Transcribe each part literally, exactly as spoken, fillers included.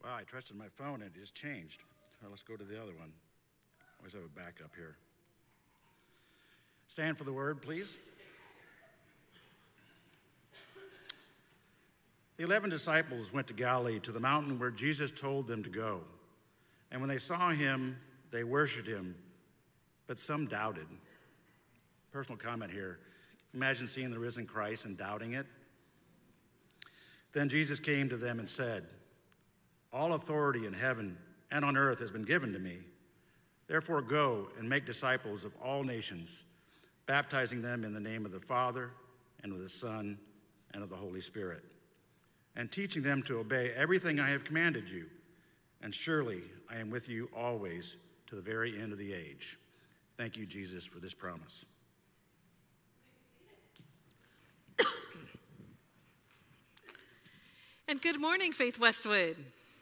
Wow, I trusted my phone and it just changed. Well, let's go to the other one. Always have a backup here. Stand for the word, please. The eleven disciples went to Galilee, to the mountain where Jesus told them to go. And when they saw him, they worshiped him, but some doubted. Personal comment here. Imagine seeing the risen Christ and doubting it. Then Jesus came to them and said, "All authority in heaven and on earth has been given to me. Therefore go and make disciples of all nations, baptizing them in the name of the Father and of the Son and of the Holy Spirit, and teaching them to obey everything I have commanded you. And surely I am with you always to the very end of the age." Thank you, Jesus, for this promise. And good morning, Faith Westwood.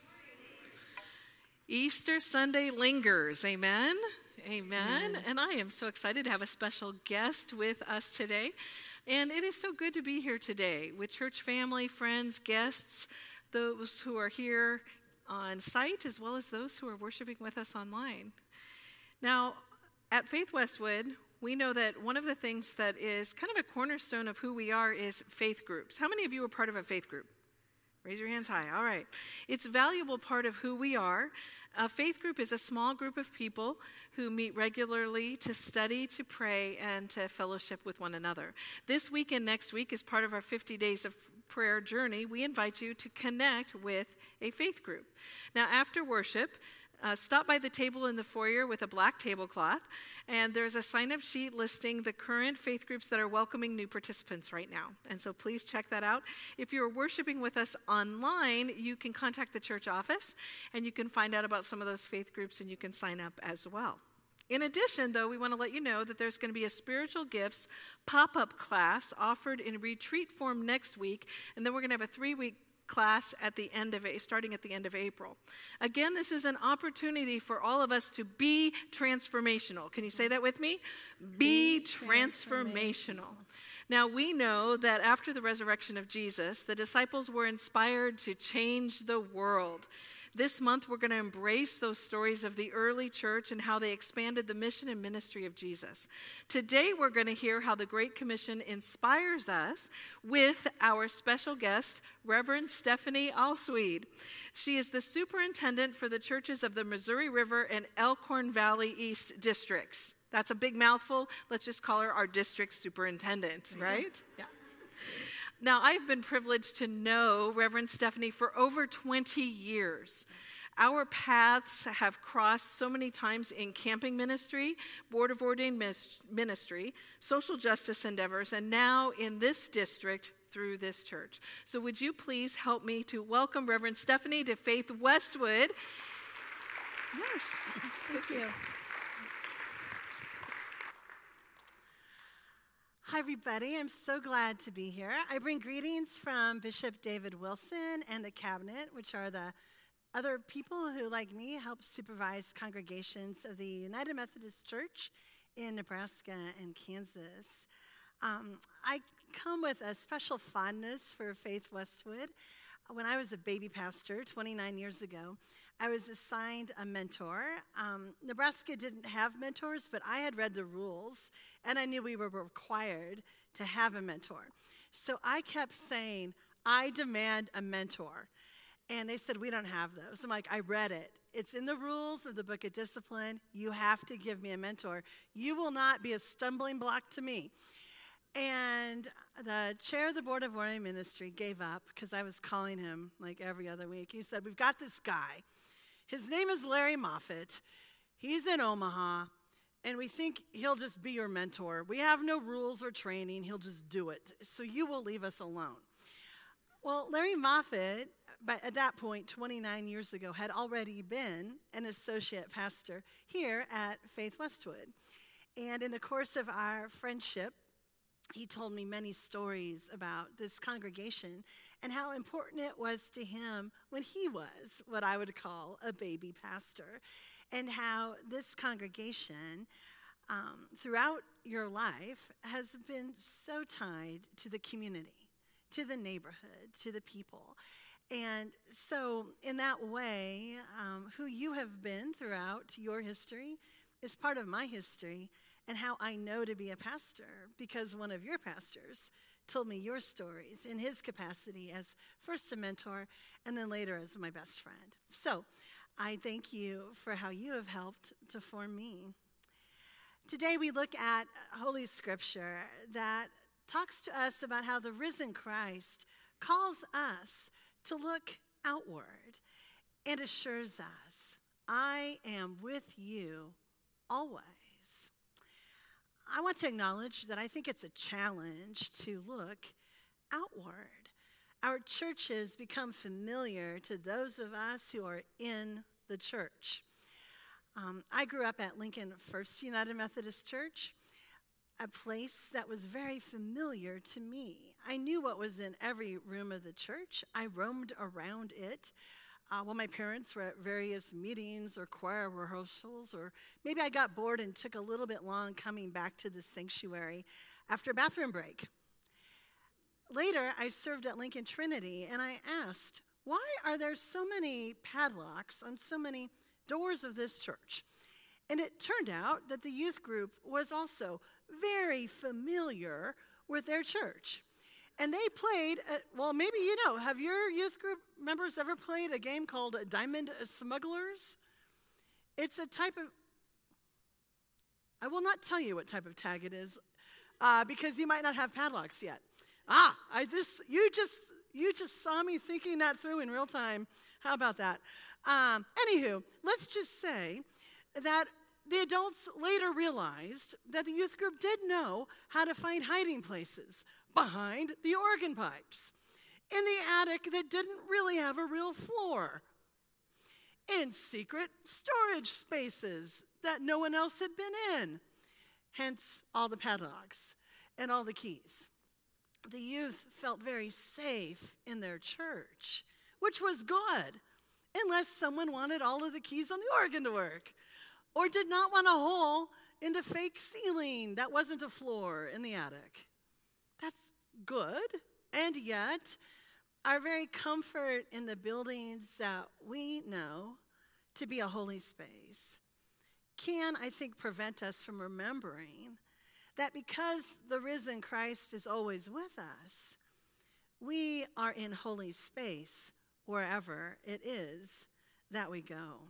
Easter Sunday lingers, amen? Amen. Amen. And I am so excited to have a special guest with us today. And it is so good to be here today with church family, friends, guests, those who are here on site, as well as those who are worshiping with us online. Now, at Faith Westwood, we know that one of the things that is kind of a cornerstone of who we are is faith groups. How many of you are part of a faith group? Raise your hands high. All right. It's a valuable part of who we are. A faith group is a small group of people who meet regularly to study, to pray, and to fellowship with one another. This week and next week, as part of our fifty days of prayer journey, we invite you to connect with a faith group. Now, after worship, Uh, stop by the table in the foyer with a black tablecloth, and there's a sign-up sheet listing the current faith groups that are welcoming new participants right now. And so please check that out. If you're worshiping with us online, you can contact the church office, and you can find out about some of those faith groups, and you can sign up as well. In addition, though, we want to let you know that there's going to be a spiritual gifts pop-up class offered in retreat form next week, and then we're going to have a three-week class at the end of it, starting at the end of April. Again, this is an opportunity for all of us to be transformational. Can you say that with me? Be, be transformational. transformational. Now, we know that after the resurrection of Jesus, the disciples were inspired to change the world. This month, we're going to embrace those stories of the early church and how they expanded the mission and ministry of Jesus. Today, we're going to hear how the Great Commission inspires us with our special guest, Reverend Stephanie Alsweed. She is the superintendent for the churches of the Missouri River and Elkhorn Valley East districts. That's a big mouthful. Let's just call her our district superintendent, right? Yeah. Now, I've been privileged to know Reverend Stephanie for over twenty years. Our paths have crossed so many times in camping ministry, Board of Ordained ministry, social justice endeavors, and now in this district through this church. So would you please help me to welcome Reverend Stephanie to Faith Westwood? Yes, thank you. Hi, everybody. I'm so glad to be here. I bring greetings from Bishop David Wilson and the cabinet, which are the other people who, like me, help supervise congregations of the United Methodist Church in Nebraska and Kansas. Um, I come with a special fondness for Faith Westwood. When I was a baby pastor twenty-nine years ago, I was assigned a mentor. Um, Nebraska didn't have mentors, but I had read the rules, and I knew we were required to have a mentor. So I kept saying, "I demand a mentor." And they said, "We don't have those." I'm like, "I read it. It's in the rules of the Book of Discipline. You have to give me a mentor. You will not be a stumbling block to me." And the chair of the Board of Ordained Ministry gave up because I was calling him like every other week. He said, "We've got this guy. His name is Larry Moffitt. He's in Omaha, and we think he'll just be your mentor. We have no rules or training. He'll just do it. So you will leave us alone." Well, Larry Moffitt, but at that point, twenty-nine years ago, had already been an associate pastor here at Faith Westwood. And in the course of our friendship, he told me many stories about this congregation and how important it was to him when he was what I would call a baby pastor, and how this congregation um, throughout your life has been so tied to the community, to the neighborhood, to the people. And so in that way, um, who you have been throughout your history is part of my history and how I know to be a pastor, because one of your pastors told me your stories in his capacity as first a mentor and then later as my best friend. So I thank you for how you have helped to form me. Today we look at Holy Scripture that talks to us about how the risen Christ calls us to look outward and assures us, I am with you always. I want to acknowledge that I think it's a challenge to look outward. Our churches become familiar to those of us who are in the church. Um, I grew up at Lincoln First United Methodist Church, a place that was very familiar to me. I knew what was in every room of the church. I roamed around it uh, while my parents were at various meetings or choir rehearsals, or maybe I got bored and took a little bit long coming back to the sanctuary after a bathroom break. Later, I served at Lincoln Trinity, and I asked, why are there so many padlocks on so many doors of this church? And it turned out that the youth group was also very familiar with their church. And they played, uh, well, maybe you know, have your youth group members ever played a game called Diamond Smugglers? It's a type of, I will not tell you what type of tag it is, uh, because you might not have padlocks yet. Ah, I just, you just, you just saw me thinking that through in real time. How about that? Um, anywho, let's just say that the adults later realized that the youth group did know how to find hiding places behind the organ pipes, in the attic that didn't really have a real floor, in secret storage spaces that no one else had been in, hence all the padlocks and all the keys. The youth felt very safe in their church, which was good, unless someone wanted all of the keys on the organ to work, or did not want a hole in the fake ceiling that wasn't a floor in the attic. That's good, and yet our very comfort in the buildings that we know to be a holy space can, I think, prevent us from remembering that because the risen Christ is always with us, we are in holy space wherever it is that we go.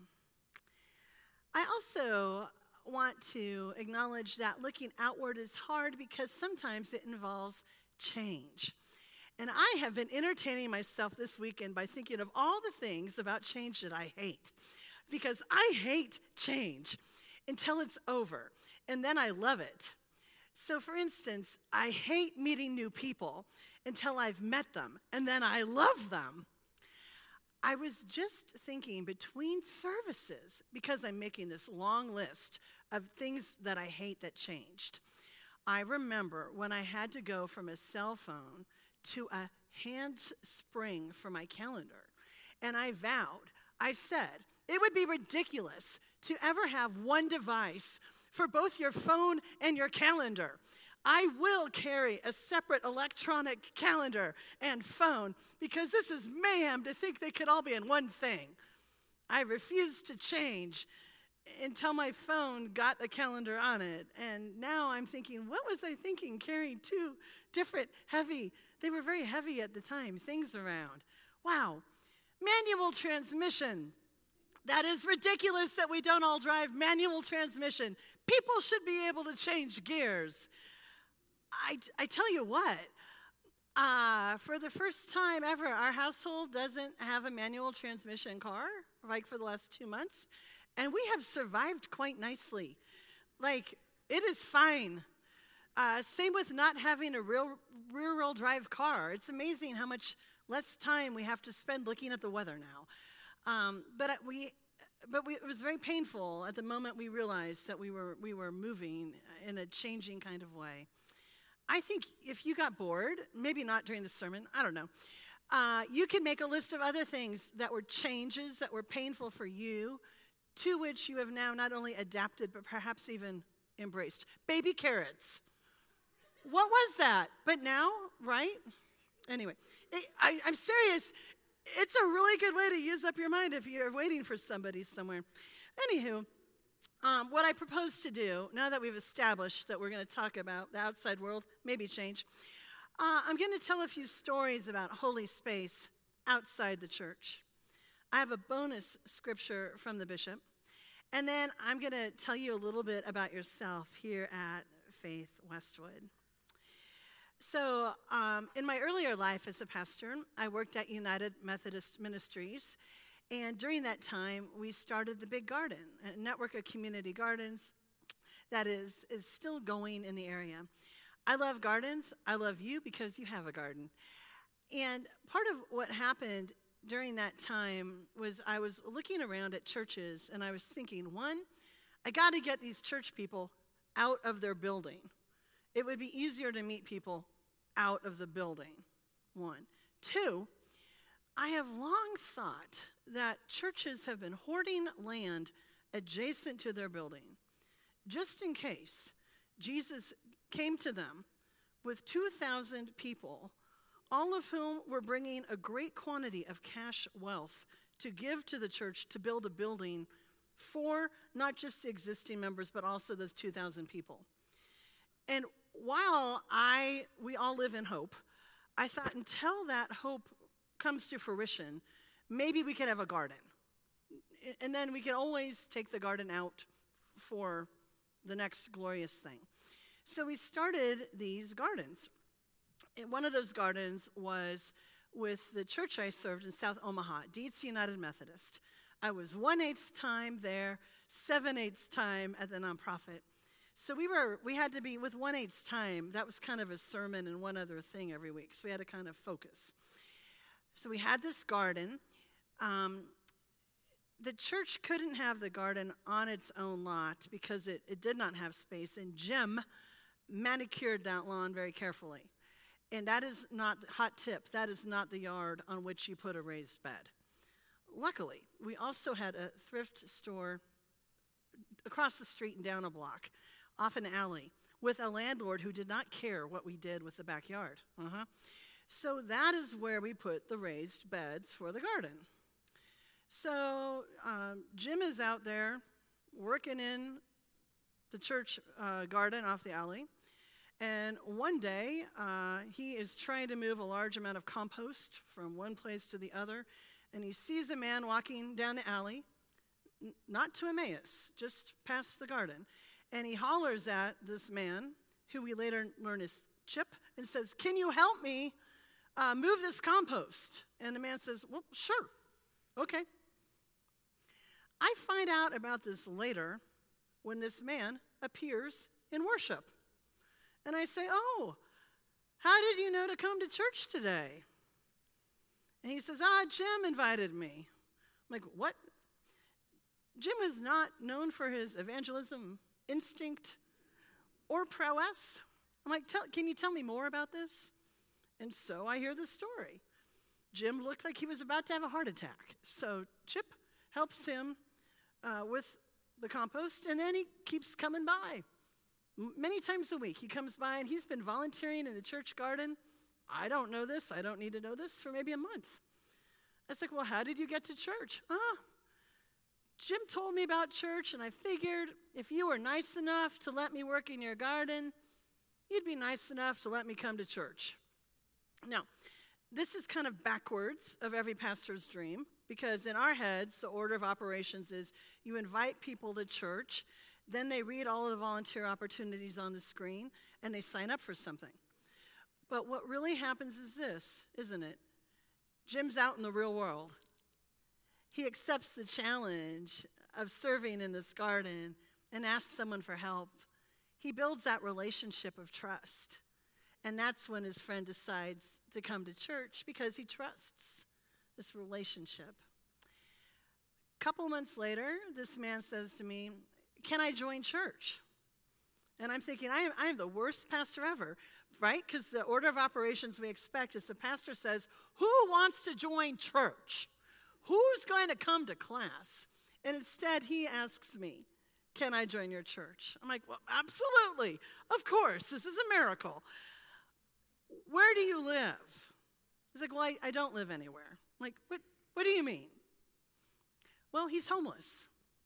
I also want to acknowledge that looking outward is hard because sometimes it involves change. And I have been entertaining myself this weekend by thinking of all the things about change that I hate, because I hate change until it's over, and then I love it. So for instance, I hate meeting new people until I've met them, and then I love them. I was just thinking between services, because I'm making this long list of things that I hate that changed. I remember when I had to go from a cell phone to a handspring for my calendar, and I vowed, I said, it would be ridiculous to ever have one device for both your phone and your calendar. I will carry a separate electronic calendar and phone because this is mayhem to think they could all be in one thing. I refused to change until my phone got a calendar on it. And now I'm thinking, what was I thinking carrying two different heavy, they were very heavy at the time, things around. Wow. Manual transmission. That is ridiculous that we don't all drive manual transmission. People should be able to change gears. I, I tell you what, uh, for the first time ever, our household doesn't have a manual transmission car, like for the last two months, and we have survived quite nicely. Like, it is fine. Uh, same with not having a real rear-wheel drive car. It's amazing how much less time we have to spend looking at the weather now. Um, but we, but we, it was very painful at the moment we realized that we were we were moving in a changing kind of way. I think if you got bored, maybe not during the sermon, I don't know, uh, you can make a list of other things that were changes that were painful for you, to which you have now not only adapted, but perhaps even embraced. Baby carrots. What was that? But now, right? Anyway, it, I, I'm serious. it's a really good way to use up your mind if you're waiting for somebody somewhere. Anywho, um, what I propose to do, now that we've established that we're going to talk about the outside world, maybe change, uh, I'm going to tell a few stories about holy space outside the church. I have a bonus scripture from the bishop, and then I'm going to tell you a little bit about yourself here at Faith Westwood. So um, in my earlier life as a pastor, I worked at United Methodist Ministries, and during that time, we started the Big Garden, a network of community gardens that is, is still going in the area. I love gardens. I love you because you have a garden. And part of what happened during that time was I was looking around at churches, and I was thinking, one, I got to get these church people out of their building. It would be easier to meet people out of the building, one. Two, I have long thought that churches have been hoarding land adjacent to their building, just in case Jesus came to them with two thousand people, all of whom were bringing a great quantity of cash wealth to give to the church to build a building for not just the existing members, but also those two thousand people. And while I, we all live in hope, I thought until that hope comes to fruition, maybe we could have a garden. And then we could always take the garden out for the next glorious thing. So we started these gardens. And one of those gardens was with the church I served in South Omaha, Dietz United Methodist. I was one-eighth time there, seven-eighths time at the nonprofit. So we were, we had to be with one-eighths time. That was kind of a sermon and one other thing every week. So we had to kind of focus. So we had this garden. Um, the church couldn't have the garden on its own lot because it, it did not have space. And Jim manicured that lawn very carefully. And that is not, hot tip, that is not the yard on which you put a raised bed. Luckily, we also had a thrift store across the street and down a block, off an alley, with a landlord who did not care what we did with the backyard. Uh-huh. So that is where we put the raised beds for the garden. So um, Jim is out there working in the church uh, garden off the alley. And one day, uh, he is trying to move a large amount of compost from one place to the other, and he sees a man walking down the alley, n- not to Emmaus, just past the garden, and he hollers at this man, who we later learn is Chip, and says, "Can you help me uh, move this compost?" And the man says, "Well, sure, okay." I find out about this later when this man appears in worship. And I say, "Oh, how did you know to come to church today?" And he says, "Ah, Jim invited me." I'm like, "What?" Jim is not known for his evangelism instinct or prowess. I'm like, tell, "Can you tell me more about this?" And so I hear the story. Jim looked like he was about to have a heart attack. So Chip helps him uh, with the compost, and then he keeps coming by. Many times a week, he comes by, and he's been volunteering in the church garden. I don't know this. I don't need to know this for maybe a month. I was like, "Well, how did you get to church?" "Oh, Jim told me about church, and I figured if you were nice enough to let me work in your garden, you'd be nice enough to let me come to church." Now, this is kind of backwards of every pastor's dream, because in our heads, the order of operations is you invite people to church, then they read all of the volunteer opportunities on the screen, and they sign up for something. But what really happens is this, isn't it? Jim's out in the real world. He accepts the challenge of serving in this garden and asks someone for help. He builds that relationship of trust. And that's when his friend decides to come to church, because he trusts this relationship. A couple months later, this man says to me, "Can I join church?" And I'm thinking, I am, I am the worst pastor ever, right? Because the order of operations we expect is the pastor says, "Who wants to join church? Who's going to come to class?" And instead, he asks me, "Can I join your church?" I'm like, "Well, absolutely. Of course. This is a miracle. Where do you live?" He's like, "Well, I, I don't live anywhere." I'm like, what, what do you mean? Well, he's homeless.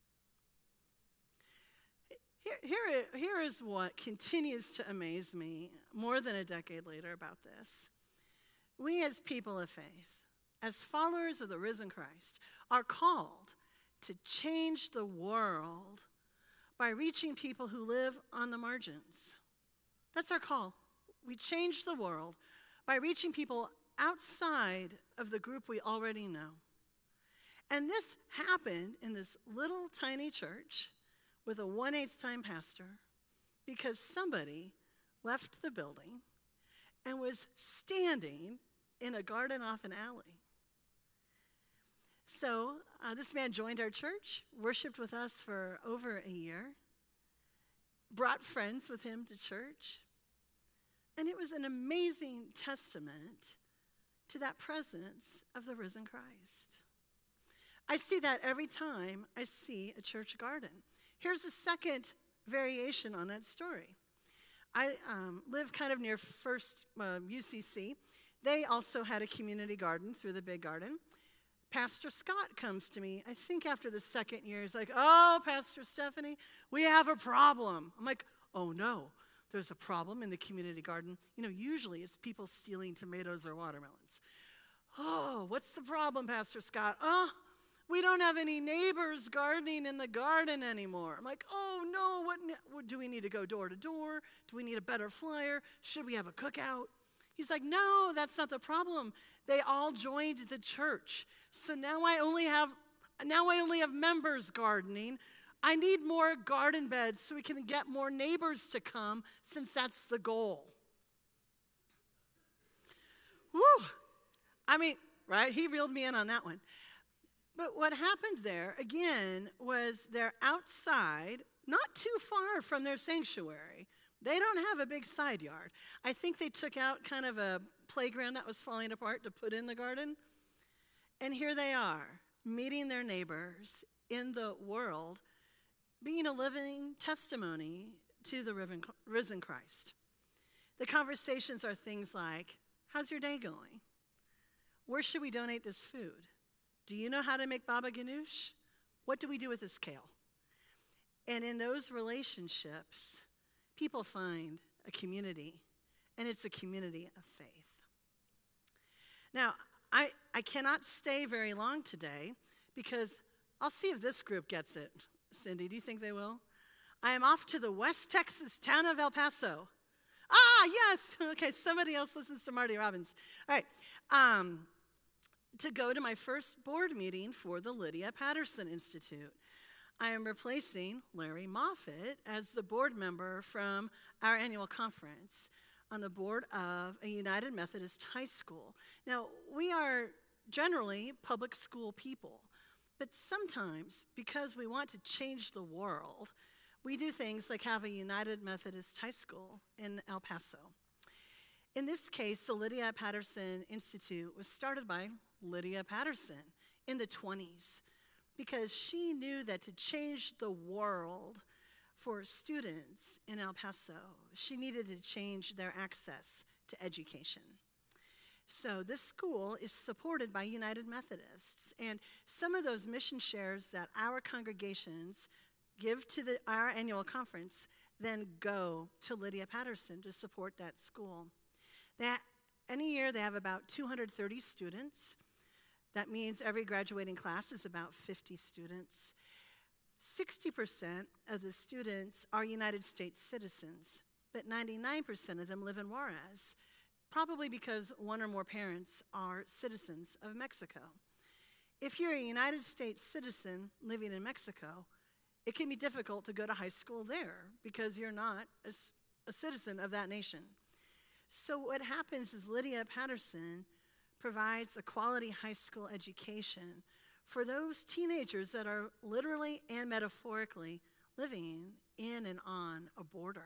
Here, here, here is what continues to amaze me more than a decade later about this. We as people of faith, as followers of the risen Christ, are called to change the world by reaching people who live on the margins. That's our call. We change the world by reaching people outside of the group we already know. And this happened in this little tiny church with a one-eighth time pastor because somebody left the building and was standing in a garden off an alley. So uh, this man joined our church, worshiped with us for over a year, brought friends with him to church, and it was an amazing testament to that presence of the risen Christ. I see that every time I see a church garden. Here's a second variation on that story. I um, live kind of near First uh, U C C. They also had a community garden through the big garden. Pastor Scott comes to me, I think after the second year. He's like, oh, Pastor Stephanie, we have a problem. I'm like, oh no, there's a problem in the community garden. You know, usually it's people stealing tomatoes or watermelons. Oh, what's the problem, Pastor Scott? Oh, we don't have any neighbors gardening in the garden anymore. I'm like, oh no, what, what do we need to go door to door? Do we need a better flyer? Should we have a cookout? He's like, no, that's not the problem. They all joined the church. So now I only have now I only have members gardening. I need more garden beds so we can get more neighbors to come, since that's the goal. Woo! I mean, right? He reeled me in on that one. But what happened there, again, was they're outside, not too far from their sanctuary. They don't have a big side yard. I think they took out kind of a playground that was falling apart to put in the garden. And here they are, meeting their neighbors in the world, being a living testimony to the risen Christ. The conversations are things like, how's your day going? Where should we donate this food? Do you know how to make baba ganoush? What do we do with this kale? And in those relationships, people find a community, and it's a community of faith. Now, I, I cannot stay very long today because I'll see if this group gets it. Cindy, do you think they will? I am off to the West Texas town of El Paso. Ah, yes. Okay, somebody else listens to Marty Robbins. All right. Um, to go to my first board meeting for the Lydia Patterson Institute. I am replacing Larry Moffitt as the board member from our annual conference on the board of a United Methodist high school. Now, we are generally public school people, but sometimes, because we want to change the world, we do things like have a United Methodist high school in El Paso. In this case, the Lydia Patterson Institute was started by Lydia Patterson in the twenties because she knew that to change the world for students in El Paso, she needed to change their access to education. So this school is supported by United Methodists, and some of those mission shares that our congregations give to the, our annual conference then go to Lydia Patterson to support that school. That, any year they have about two hundred thirty students. That means every graduating class is about fifty students. sixty percent of the students are United States citizens, but ninety-nine percent of them live in Juarez, probably because one or more parents are citizens of Mexico. If you're a United States citizen living in Mexico, it can be difficult to go to high school there because you're not a, a citizen of that nation. So what happens is Lydia Patterson provides a quality high school education for those teenagers that are literally and metaphorically living in and on a border.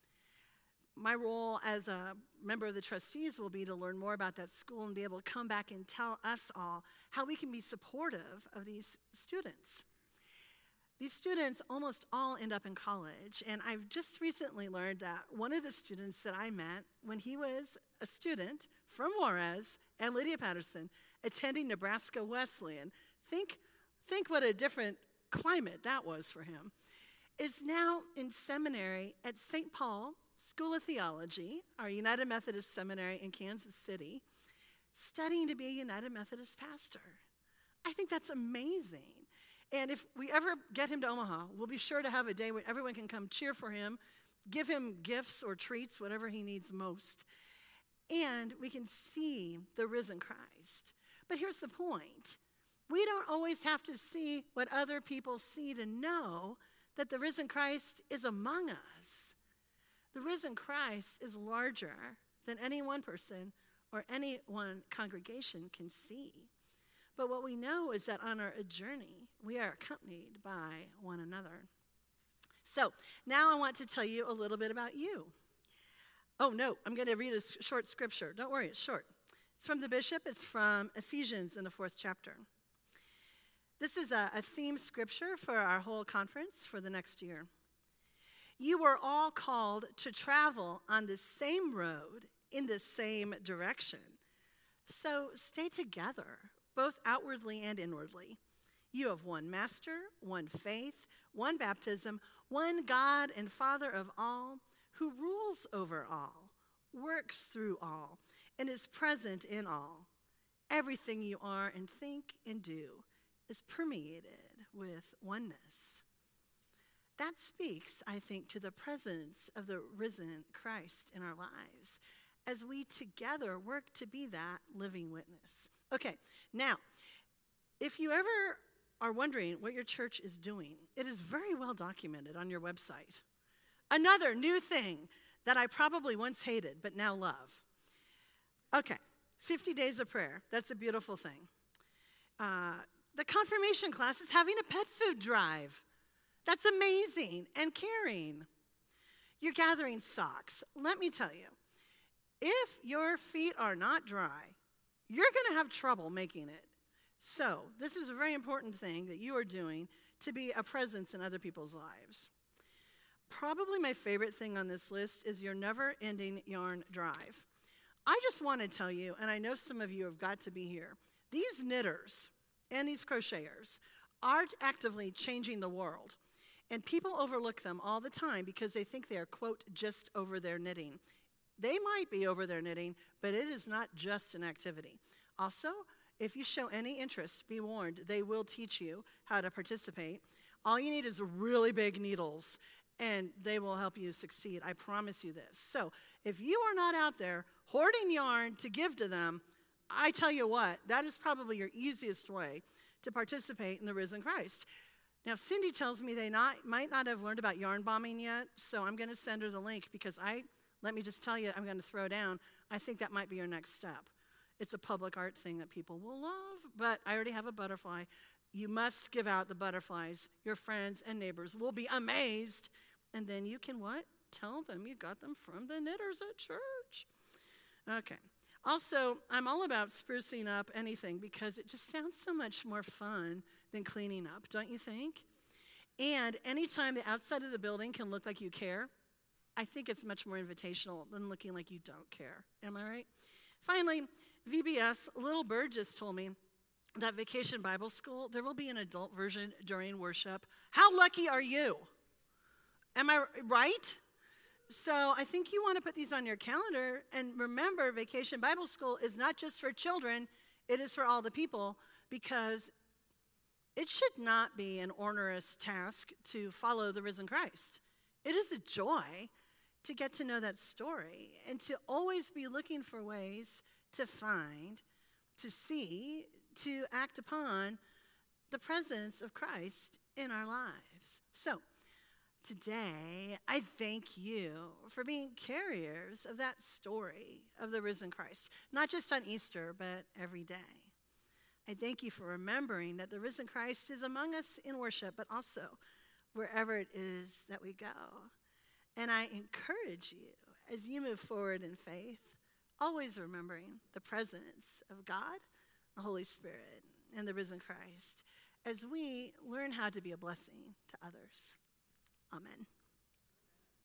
My role as a member of the trustees will be to learn more about that school and be able to come back and tell us all how we can be supportive of these students. These students almost all end up in college, and I've just recently learned that one of the students that I met when he was a student from Juarez and Lydia Patterson attending Nebraska Wesleyan, think, think what a different climate that was for him, is now in seminary at Saint Paul School of Theology, our United Methodist Seminary in Kansas City, studying to be a United Methodist pastor. I think that's amazing. And if we ever get him to Omaha, we'll be sure to have a day where everyone can come cheer for him, give him gifts or treats, whatever he needs most. And we can see the risen Christ. But here's the point. We don't always have to see what other people see to know that the risen Christ is among us. The risen Christ is larger than any one person or any one congregation can see. But what we know is that on our journey, we are accompanied by one another. So now I want to tell you a little bit about you. Oh, no, I'm going to read a short scripture. Don't worry, it's short. It's from the bishop. It's from Ephesians in the fourth chapter. This is a, a theme scripture for our whole conference for the next year. You were all called to travel on the same road in the same direction. So stay together, both outwardly and inwardly. You have one master, one faith, one baptism, one God and Father of all, who rules over all, works through all, and is present in all. Everything you are and think and do is permeated with oneness. That speaks, I think, to the presence of the risen Christ in our lives as we together work to be that living witness. Okay, now, if you ever are wondering what your church is doing, it is very well documented on your website. Another new thing that I probably once hated but now love. Okay, fifty days of prayer. That's a beautiful thing. Uh, the confirmation class is having a pet food drive. That's amazing and caring. You're gathering socks. Let me tell you, if your feet are not dry, you're going to have trouble making it. So this is a very important thing that you are doing to be a presence in other people's lives. Probably my favorite thing on this list is your never-ending yarn drive. I just want to tell you, and I know some of you have got to be here, these knitters and these crocheters are actively changing the world. And people overlook them all the time because they think they are, quote, just over their knitting. They might be over their knitting, but it is not just an activity. Also, if you show any interest, be warned, they will teach you how to participate. All you need is really big needles, and they will help you succeed. I promise you this. So if you are not out there hoarding yarn to give to them, I tell you what, that is probably your easiest way to participate in the risen Christ. Now, Cindy tells me they not, might not have learned about yarn bombing yet, so I'm going to send her the link because I, let me just tell you, I'm going to throw down. I think that might be your next step. It's a public art thing that people will love, but I already have a butterfly. You must give out the butterflies. Your friends and neighbors will be amazed, and then you can what? Tell them you got them from the knitters at church. Okay. Also, I'm all about sprucing up anything because it just sounds so much more fun than cleaning up, don't you think? And anytime the outside of the building can look like you care, I think it's much more invitational than looking like you don't care. Am I right? Finally, V B S, Little Bird just told me that Vacation Bible School, there will be an adult version during worship. How lucky are you? Am I right? So I think you want to put these on your calendar, and remember, Vacation Bible School is not just for children, it is for all the people, because it should not be an onerous task to follow the risen Christ. It is a joy to get to know that story and to always be looking for ways to find, to see, to act upon the presence of Christ in our lives. So today, I thank you for being carriers of that story of the risen Christ, not just on Easter, but every day. I thank you for remembering that the risen Christ is among us in worship, but also wherever it is that we go. And I encourage you, as you move forward in faith, always remembering the presence of God, the Holy Spirit, and the risen Christ as we learn how to be a blessing to others. Amen.